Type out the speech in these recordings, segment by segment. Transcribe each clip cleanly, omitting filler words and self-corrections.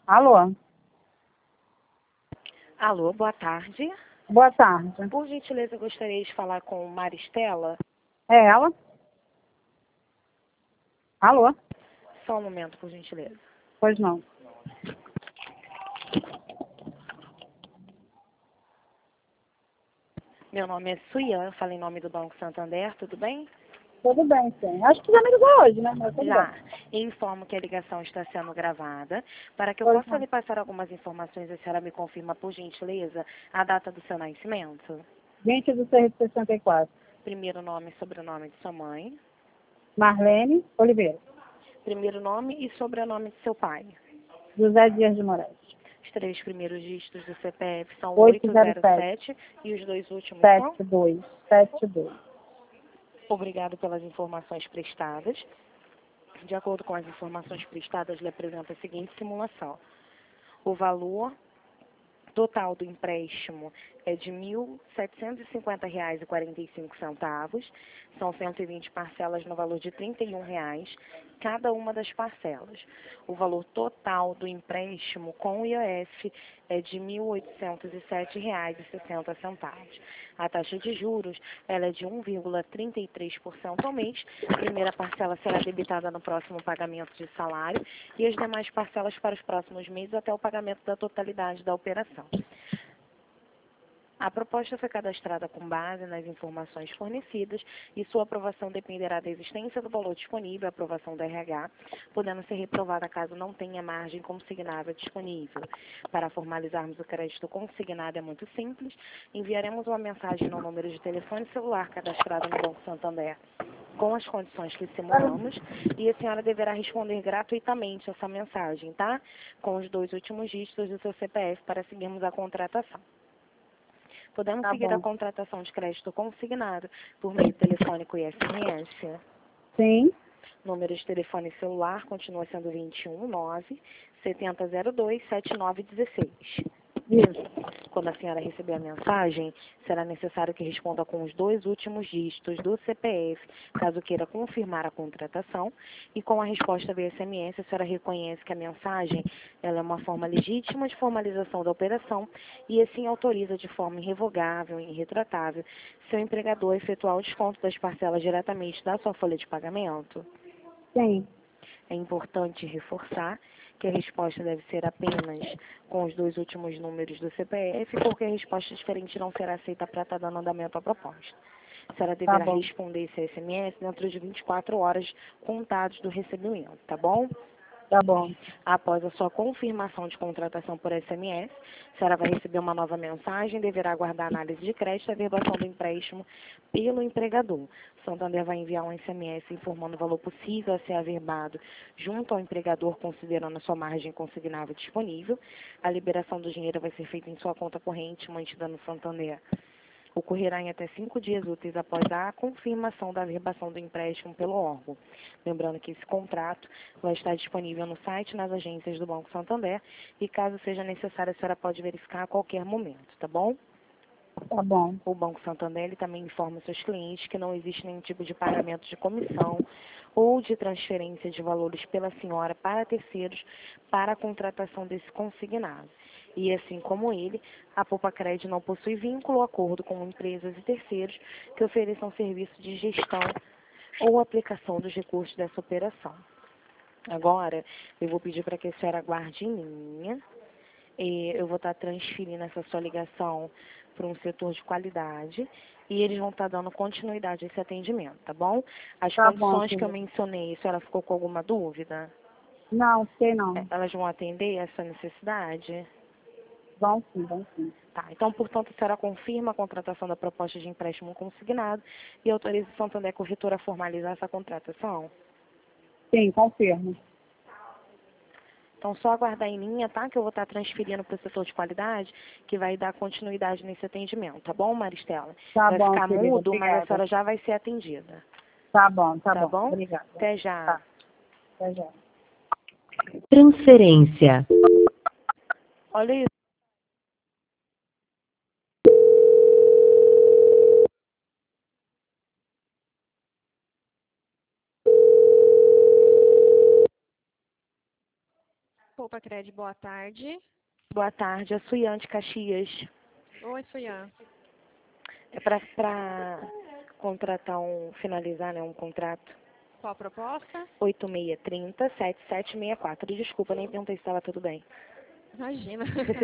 Alô, Alô, boa tarde. boa tarde. Por gentileza, eu gostaria de falar com Maristela. É ela? Alô? Só um momento, por gentileza. Pois não. Meu nome é Suyan, falo em nome do Banco Santander, tudo bem? Tudo bem, sim. Acho que já me ligou hoje, né? Mas tudo Já. bem. Informo que a ligação está sendo gravada. Para que eu Pois possa não. lhe passar algumas informações, a senhora me confirma, por gentileza, a data do seu nascimento? 20 de 6 de 64. Primeiro nome e sobrenome de sua mãe. Marlene Oliveira. Primeiro nome e sobrenome de seu pai. José Dias de Moraes. Os três primeiros dígitos do CPF são 807 807 e os dois últimos são? 7272. Obrigado pelas informações prestadas. De acordo com as informações prestadas, lhe apresenta a seguinte simulação. O valor total do empréstimo é de R$ 1.750,45. São 120 parcelas no valor de R$ 31, cada uma das parcelas. O valor total do empréstimo com o IOF é de R$ 1.807,60. A taxa de juros ela é de 1,33% ao mês. A primeira parcela será debitada no próximo pagamento de salário e as demais parcelas para os próximos meses até o pagamento da totalidade da operação. A proposta foi cadastrada com base nas informações fornecidas e sua aprovação dependerá da existência do valor disponível, aprovação do RH, podendo ser reprovada caso não tenha margem consignável disponível. Para formalizarmos o crédito consignado é muito simples, enviaremos uma mensagem no número de telefone celular cadastrado no Banco Santander com as condições que simulamos e a senhora deverá responder gratuitamente essa mensagem, tá? Com os dois últimos dígitos do seu CPF para seguirmos a contratação. Podemos Tá seguir a bom. contratação de crédito consignado por meio telefônico e SMS. Sim. Número de telefone celular continua sendo 21 9 7002 7916. Isso. Quando a senhora receber a mensagem, será necessário que responda com os dois últimos dígitos do CPF, caso queira confirmar a contratação, e com a resposta via SMS, a senhora reconhece que a mensagem ela é uma forma legítima de formalização da operação e assim autoriza de forma irrevogável e irretratável seu empregador a efetuar o desconto das parcelas diretamente da sua folha de pagamento. Sim. É importante reforçar que a resposta deve ser apenas com os dois últimos números do CPF, porque a resposta diferente não será aceita para estar dando andamento à proposta. A senhora Tá deverá bom. responder esse SMS dentro de 24 horas contados do recebimento, tá bom? Tá bom. Após a sua confirmação de contratação por SMS, a senhora vai receber uma nova mensagem e deverá aguardar a análise de crédito e a averbação do empréstimo pelo empregador. O Santander vai enviar um SMS informando o valor possível a ser averbado junto ao empregador, considerando a sua margem consignável disponível. A liberação do dinheiro vai ser feita em sua conta corrente, mantida no Santander. Ocorrerá em até 5 dias úteis após a confirmação da averbação do empréstimo pelo órgão. Lembrando que esse contrato vai estar disponível no site e nas agências do Banco Santander e, caso seja necessário, a senhora pode verificar a qualquer momento, tá bom? Tá bom. O Banco Santander ele também informa seus clientes que não existe nenhum tipo de pagamento de comissão ou de transferência de valores pela senhora para terceiros para a contratação desse consignado. E assim como ele, a Poupa Crédito não possui vínculo ou acordo com empresas e terceiros que ofereçam serviço de gestão ou aplicação dos recursos dessa operação. Agora, eu vou pedir para que a senhora aguarde em linha. Eu vou estar transferindo essa sua ligação para um setor de qualidade e eles vão estar dando continuidade a esse atendimento, tá bom? As Tá bom, condições que eu filha. mencionei, a senhora ficou com alguma dúvida? Não, sei não. Elas vão atender essa necessidade? Vão sim, vão sim. Tá, então, portanto, a senhora confirma a contratação da proposta de empréstimo consignado e autoriza o Santander Corretora a formalizar essa contratação? Sim, confirmo. Então, só aguardar em linha, tá? Que eu vou estar transferindo para o setor de qualidade, que vai dar continuidade nesse atendimento, tá bom, Maristela? Tá Vai bom, ficar querida. mudo, mas a Obrigada. senhora já vai ser atendida, Tá bom, tá tá bom. bom? Obrigada. Até já. Tá. Até já. Transferência. Olha isso. Poupa Cred, boa tarde. Boa tarde, a Suiante Caxias. Oi, Suian. É para contratar finalizar, né, um contrato. Qual a proposta? 8630-7764. Desculpa, nem perguntei se estava tudo bem. Imagina.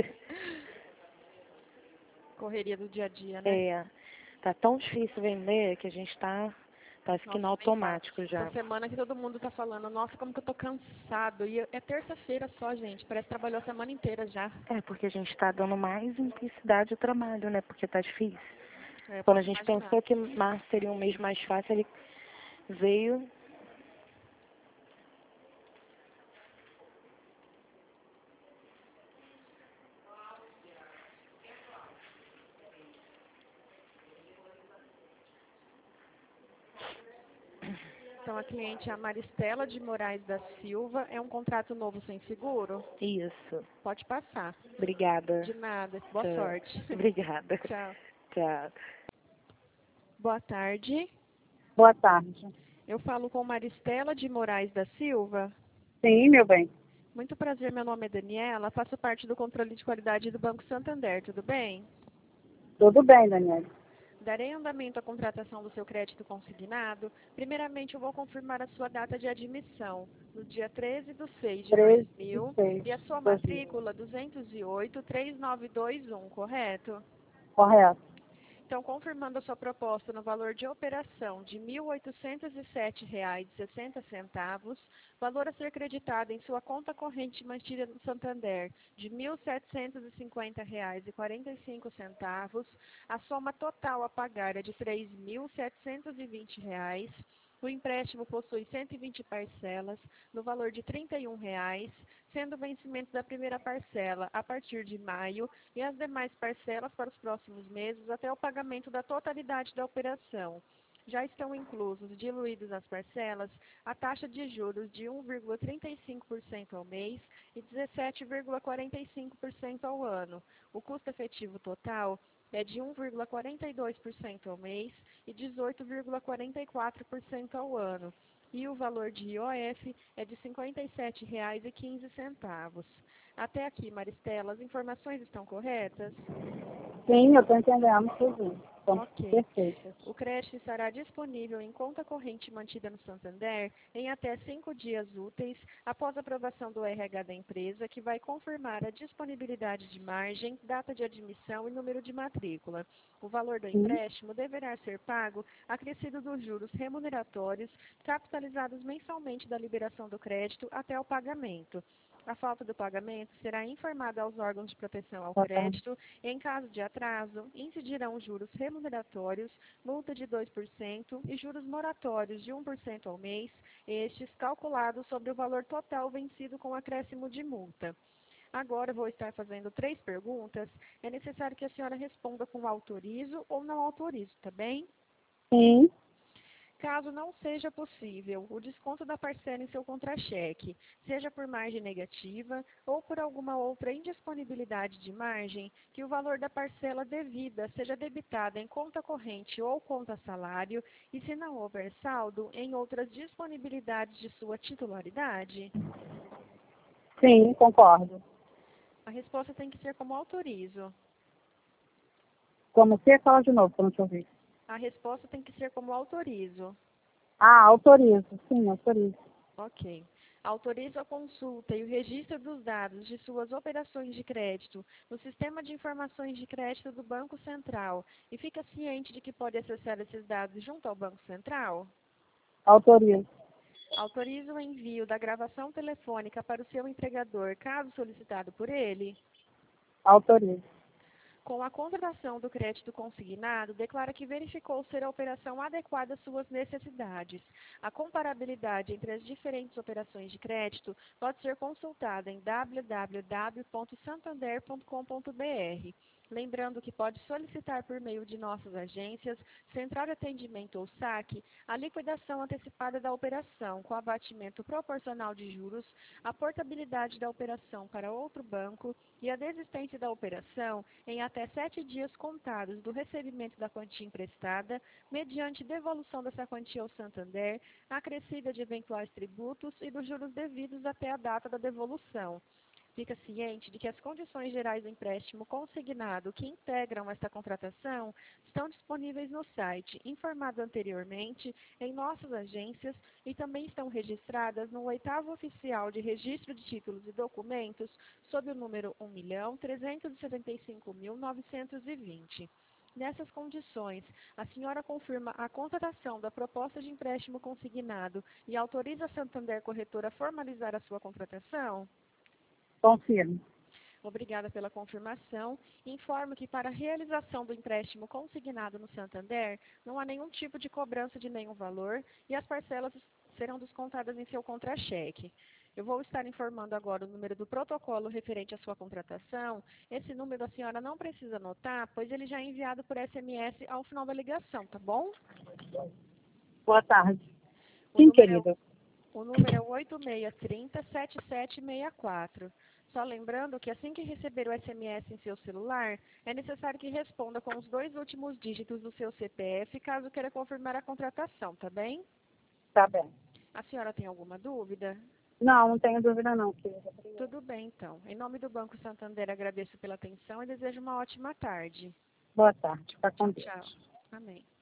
Correria do dia a dia, né? É, tá tão difícil vender que a gente parece que Nossa, no nem fala. automático já. Essa semana que todo mundo tá falando, nossa, como que eu tô cansado. E é terça-feira só, gente. Parece que trabalhou a semana inteira já. É, porque a gente tá dando mais intensidade ao trabalho, né? Porque tá difícil. Eu Quando a posso gente imaginar. pensou que março seria um mês mais fácil, ele veio. Então, a cliente é a Maristela de Moraes da Silva. É um contrato novo sem seguro? Isso. Pode passar. Obrigada. De nada. Boa Tchau. sorte. Obrigada. Tchau. Tchau. Boa tarde. Boa tarde. Eu falo com Maristela de Moraes da Silva. Sim, meu bem. Muito prazer, meu nome é Daniela. Faço parte do controle de qualidade do Banco Santander. Tudo bem? Tudo bem, Daniela. Darei andamento à contratação do seu crédito consignado. Primeiramente, eu vou confirmar a sua data de admissão, no dia 13/6 de 13 2000, de 6 e a sua de 2000. matrícula 208-3921, correto? Correto. Então, confirmando a sua proposta no valor de operação de R$ 1.807,60, valor a ser creditado em sua conta corrente mantida no Santander de R$ 1.750,45, a soma total a pagar é de R$ 3.720. O empréstimo possui 120 parcelas, no valor de R$ 31, sendo o vencimento da primeira parcela a partir de maio e as demais parcelas para os próximos meses até o pagamento da totalidade da operação. Já estão inclusos, diluídos as parcelas, a taxa de juros de 1,35% ao mês e 17,45% ao ano. O custo efetivo total é de 1,42% ao mês e 18,44% ao ano. E o valor de IOF é de R$ 57,15. Até aqui, Maristela, as informações estão corretas? Sim, eu estou entendendo tudo. Estão Ok. perfeitas. O crédito estará disponível em conta corrente mantida no Santander em até 5 dias úteis após a aprovação do RH da empresa, que vai confirmar a disponibilidade de margem, data de admissão e número de matrícula. O valor do empréstimo deverá ser pago acrescido dos juros remuneratórios capitalizados mensalmente da liberação do crédito até o pagamento. A falta do pagamento será informada aos órgãos de proteção ao crédito. Em caso de atraso, incidirão juros remuneratórios, multa de 2% e juros moratórios de 1% ao mês, estes calculados sobre o valor total vencido com acréscimo de multa. Agora eu vou estar fazendo 3 perguntas. É necessário que a senhora responda com autorizo ou não autorizo, tá bem? Sim. Caso não seja possível o desconto da parcela em seu contra-cheque, seja por margem negativa ou por alguma outra indisponibilidade de margem, que o valor da parcela devida seja debitada em conta corrente ou conta salário e, se não houver saldo, em outras disponibilidades de sua titularidade? Sim, concordo. A resposta tem que ser como autorizo. Como você fala de novo, para não te ouvir. A resposta tem que ser como autorizo. Ah, autorizo. Sim, autorizo. Ok. Autorizo a consulta e o registro dos dados de suas operações de crédito no Sistema de Informações de Crédito do Banco Central e fica ciente de que pode acessar esses dados junto ao Banco Central? Autorizo. Autorizo o envio da gravação telefônica para o seu empregador, caso solicitado por ele? Autorizo. Com a contratação do crédito consignado, declara que verificou ser a operação adequada às suas necessidades. A comparabilidade entre as diferentes operações de crédito pode ser consultada em www.santander.com.br. Lembrando que pode solicitar por meio de nossas agências, Central de Atendimento ou SAC, a liquidação antecipada da operação, com abatimento proporcional de juros, a portabilidade da operação para outro banco e a desistência da operação em até 7 dias contados do recebimento da quantia emprestada, mediante devolução dessa quantia ao Santander, acrescida de eventuais tributos e dos juros devidos até a data da devolução. Fica ciente de que as condições gerais do empréstimo consignado que integram esta contratação estão disponíveis no site, informado anteriormente, em nossas agências e também estão registradas no 8º Oficial de Registro de Títulos e Documentos, sob o número 1.375.920. Nessas condições, a senhora confirma a contratação da proposta de empréstimo consignado e autoriza a Santander Corretora a formalizar a sua contratação? Confirmo. Obrigada pela confirmação. Informo que para a realização do empréstimo consignado no Santander, não há nenhum tipo de cobrança de nenhum valor e as parcelas serão descontadas em seu contra-cheque. Eu vou estar informando agora o número do protocolo referente à sua contratação. Esse número a senhora não precisa anotar, pois ele já é enviado por SMS ao final da ligação, tá bom? Boa tarde. O Sim, número querida. O número é 8630-7764. Só lembrando que assim que receber o SMS em seu celular, é necessário que responda com os 2 últimos dígitos do seu CPF, caso queira confirmar a contratação, tá bem? Tá bem. A senhora tem alguma dúvida? Não tenho dúvida não, querida. Tudo bem, então. Em nome do Banco Santander, agradeço pela atenção e desejo uma ótima tarde. Boa tarde. Fica com Tchau, Deus. tchau. Amém.